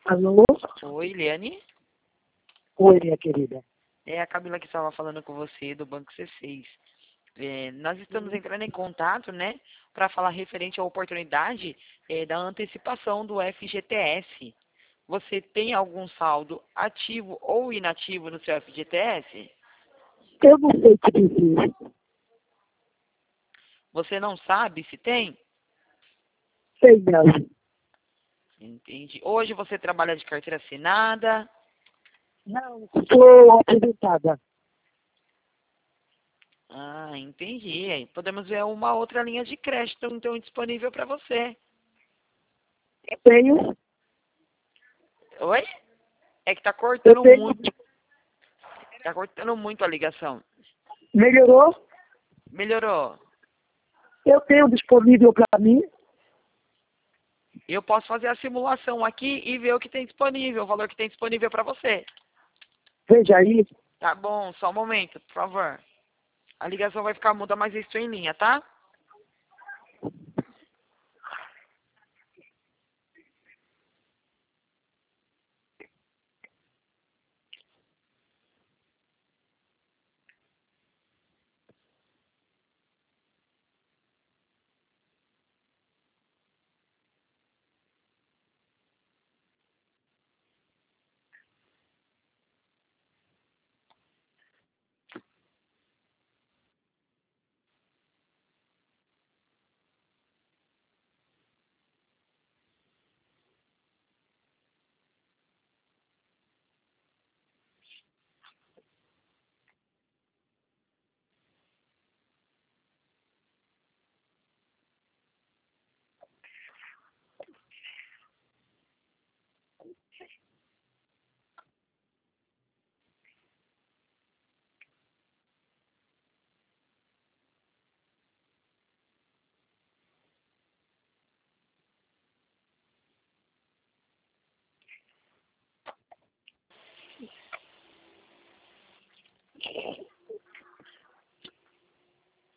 Alô? Oi, Eliane. Oi, minha querida. É a Camila que estava falando com você do Banco C6. Nós estamos entrando em contato, né, para falar referente à oportunidade da antecipação do FGTS. Você tem algum saldo ativo ou inativo no seu FGTS? Eu não sei te dizer. Você não sabe se tem? Sei não. Entendi. Hoje você trabalha de carteira assinada? Não, sou aposentada. Ah, entendi. Aí podemos ver uma outra linha de crédito então disponível para você. Eu tenho, Oi? É que tá eu cortando tenho. muito. Tá cortando muito a ligação. Melhorou? Melhorou. Eu tenho disponível para mim. Eu posso fazer a simulação aqui e ver o que tem disponível, o valor que tem disponível para você. Veja aí. Tá bom, só um momento, por favor. A ligação vai ficar muda, mas eu estou em linha, tá?